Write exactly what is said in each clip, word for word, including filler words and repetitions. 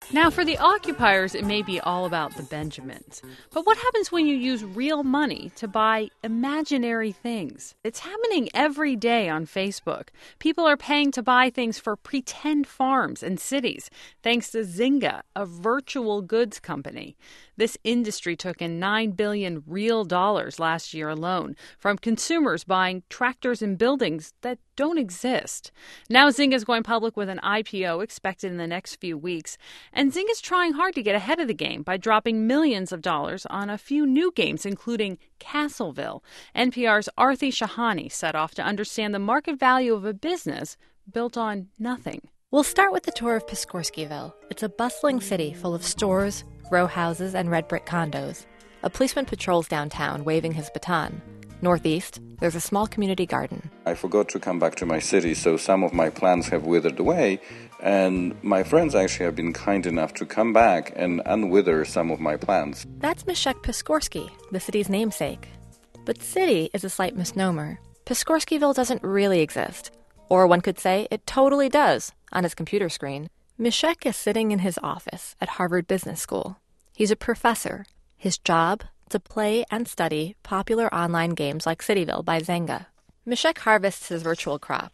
Now, for the occupiers, it may be all about the Benjamins. But what happens when you use real money to buy imaginary things? It's happening every day on Facebook. People are paying to buy things for pretend farms and cities, thanks to Zynga, a virtual goods company. This industry took in nine billion real dollars last year alone from consumers buying tractors and buildings that don't exist. Now Zynga is going public with an I P O expected in the next few weeks. And Zynga is trying hard to get ahead of the game by dropping millions of dollars on a few new games, including Castleville. N P R's Aarti Shahani set off to understand the market value of a business built on nothing. We'll start with the tour of Piskorskiville. It's a bustling city full of stores, row houses, and red brick condos. A policeman patrols downtown, waving his baton. Northeast, there's a small community garden. I forgot to come back to my city, so some of my plans have withered away, and my friends actually have been kind enough to come back and unwither some of my plans. That's Meshek Piskorsky, the city's namesake. But city is a slight misnomer. Piskorskiville doesn't really exist. Or one could say it totally does, on his computer screen. Meshek is sitting in his office at Harvard Business School. He's a professor. His job? To play and study popular online games like Cityville by Zynga. Meshek harvests his virtual crop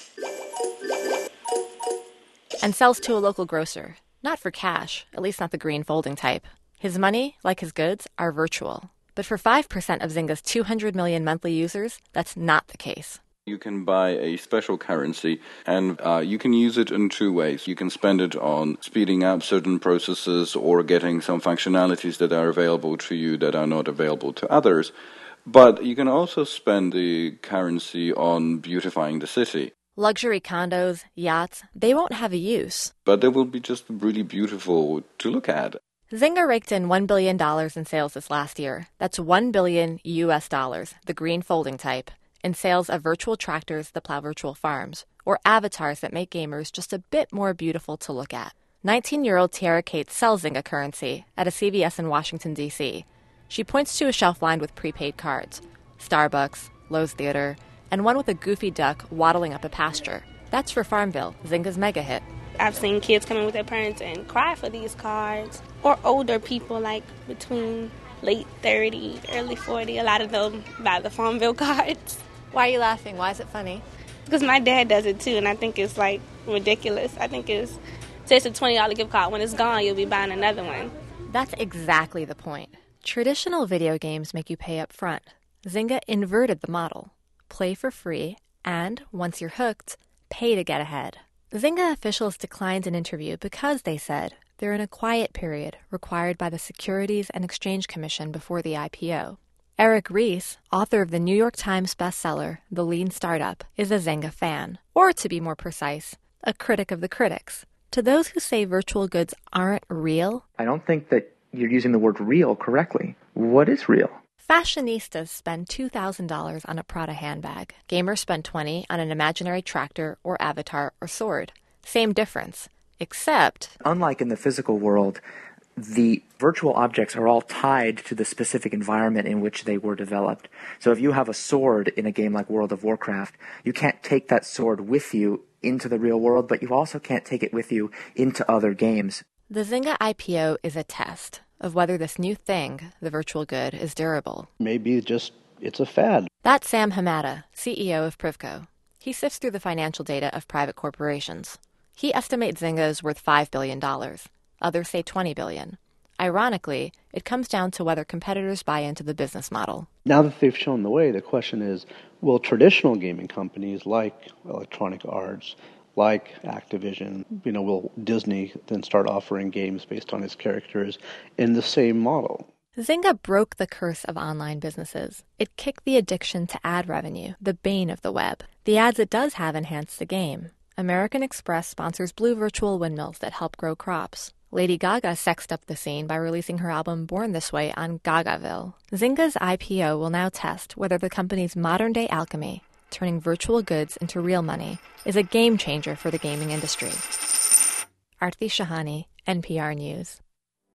and sells to a local grocer. Not for cash, at least not the green folding type. His money, like his goods, are virtual. But for five percent of Zynga's two hundred million monthly users, that's not the case. You can buy a special currency, and uh, you can use it in two ways. You can spend it on speeding up certain processes or getting some functionalities that are available to you that are not available to others. But you can also spend the currency on beautifying the city. Luxury condos, yachts, they won't have a use. But they will be just really beautiful to look at. Zynga raked in one billion dollars in sales this last year. That's one billion U S dollars, the green folding type, in sales of virtual tractors that plow virtual farms, or avatars that make gamers just a bit more beautiful to look at. nineteen-year-old Tiara Cates sells Zynga currency at a C V S in Washington, D C She points to a shelf lined with prepaid cards, Starbucks, Lowe's Theater, and one with a goofy duck waddling up a pasture. That's for Farmville, Zynga's mega hit. I've seen kids come in with their parents and cry for these cards, or older people like between late thirty, early forty, a lot of them buy the Farmville cards. Why are you laughing? Why is it funny? Because my dad does it too, and I think it's like ridiculous. I think it's, say it's a twenty dollars gift card. When it's gone, you'll be buying another one. That's exactly the point. Traditional video games make you pay up front. Zynga inverted the model. Play for free, and once you're hooked, pay to get ahead. Zynga officials declined an interview because, they said, they're in a quiet period required by the Securities and Exchange Commission before the I P O. Eric Ries, author of the New York Times bestseller, The Lean Startup, is a Zynga fan, or to be more precise, a critic of the critics. To those who say virtual goods aren't real, I don't think that you're using the word real correctly. What is real? Fashionistas spend two thousand dollars on a Prada handbag. Gamers spend twenty dollars on an imaginary tractor or avatar or sword. Same difference, except... Unlike in the physical world, the virtual objects are all tied to the specific environment in which they were developed. So if you have a sword in a game like World of Warcraft, you can't take that sword with you into the real world, but you also can't take it with you into other games. The Zynga I P O is a test of whether this new thing, the virtual good, is durable. Maybe just it's a fad. That's Sam Hamada, C E O of Privco. He sifts through the financial data of private corporations. He estimates Zynga is worth five billion dollars. Others say twenty billion dollars. Ironically, it comes down to whether competitors buy into the business model. Now that they've shown the way, the question is, will traditional gaming companies like Electronic Arts, like Activision, you know, will Disney then start offering games based on its characters in the same model? Zynga broke the curse of online businesses. It kicked the addiction to ad revenue, the bane of the web. The ads it does have enhance the game. American Express sponsors blue virtual windmills that help grow crops. Lady Gaga sexed up the scene by releasing her album Born This Way on Gagaville. Zynga's I P O will now test whether the company's modern-day alchemy, turning virtual goods into real money, is a game changer for the gaming industry. Aarti Shahani, N P R News.